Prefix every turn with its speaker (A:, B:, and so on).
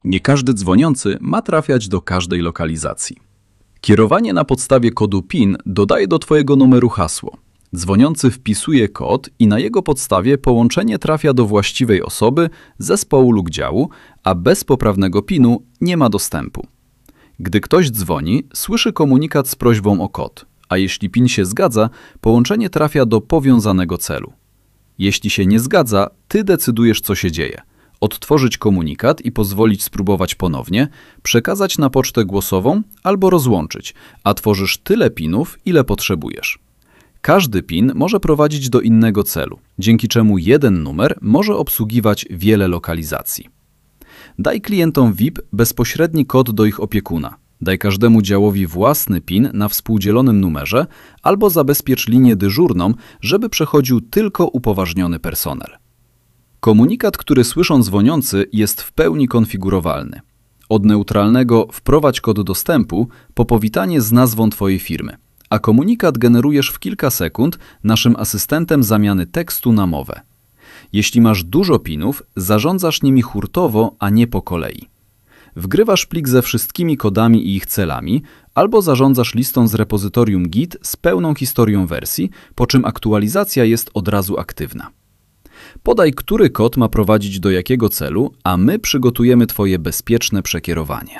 A: Nie każdy dzwoniący ma trafiać do każdej lokalizacji. Kierowanie na podstawie kodu PIN dodaje do Twojego numeru hasło. Dzwoniący wpisuje kod i na jego podstawie połączenie trafia do właściwej osoby, zespołu lub działu, a bez poprawnego PIN-u nie ma dostępu. Gdy ktoś dzwoni, słyszy komunikat z prośbą o kod, a jeśli PIN się zgadza, połączenie trafia do powiązanego celu. Jeśli się nie zgadza, Ty decydujesz, co się dzieje. Odtworzyć komunikat i pozwolić spróbować ponownie, przekazać na pocztę głosową albo rozłączyć, a tworzysz tyle PIN-ów, ile potrzebujesz. Każdy PIN może prowadzić do innego celu, dzięki czemu jeden numer może obsługiwać wiele lokalizacji. Daj klientom VIP bezpośredni kod do ich opiekuna. Daj każdemu działowi własny PIN na współdzielonym numerze albo zabezpiecz linię dyżurną, żeby przechodził tylko upoważniony personel. Komunikat, który słyszą dzwoniący, jest w pełni konfigurowalny. Od neutralnego wprowadź kod dostępu po powitanie z nazwą Twojej firmy, a komunikat generujesz w kilka sekund naszym asystentem zamiany tekstu na mowę. Jeśli masz dużo PIN-ów, zarządzasz nimi hurtowo, a nie po kolei. Wgrywasz plik ze wszystkimi kodami i ich celami, albo zarządzasz listą z repozytorium Git z pełną historią wersji, po czym aktualizacja jest od razu aktywna. Podaj, który kod ma prowadzić do jakiego celu, a my przygotujemy Twoje bezpieczne przekierowanie.